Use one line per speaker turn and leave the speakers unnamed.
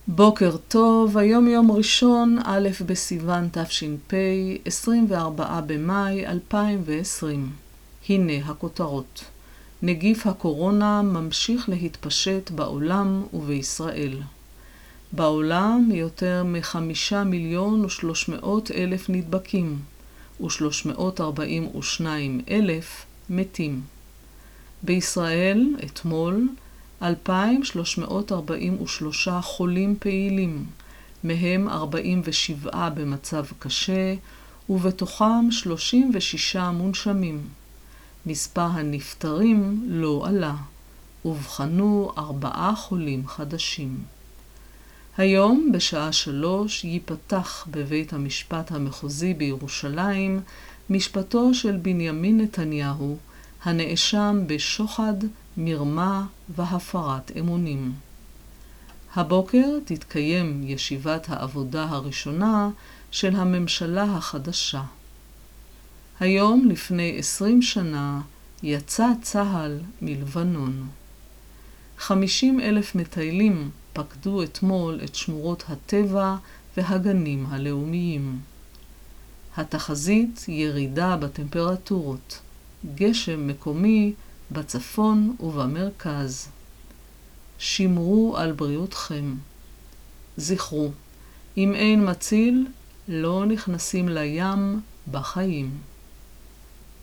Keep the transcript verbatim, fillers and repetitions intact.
בוקר טוב, היום יום ראשון, א' בסיוון תש"פ, עשרים וארבעה במאי אלפיים ועשרים. הנה הכותרות. נגיף הקורונה ממשיך להתפשט בעולם ובישראל. בעולם יותר מחמישה מיליון ושלוש מאות אלף נדבקים ושלוש מאות ארבעים ושניים אלף מתים. בישראל, אתמול, אלפיים שלוש מאות ארבעים ושלושה חולים פעילים, מהם ארבעים ושבעה במצב קשה, ובתוכם שלושים ושישה מונשמים. מספר הנפטרים לא עלה, ובחנו ארבעה חולים חדשים. היום בשעה שלוש ייפתח בבית המשפט המחוזי בירושלים משפטו של בנימין נתניהו, הנאשם בשוחד, מרמה והפרת אמונים. הבוקר תתקיים ישיבת העבודה הראשונה של הממשלה החדשה. היום לפני עשרים שנה יצא צה"ל מלבנון. חמישים אלף מטיילים פקדו אתמול את שמורות הטבע והגנים הלאומיים. התחזית ירידה בטמפרטורות, גשם מקומי בצפון ובמרכז. שמרו על בריאותכם. זכרו, אם אין מציל, לא נכנסים לים בחיים.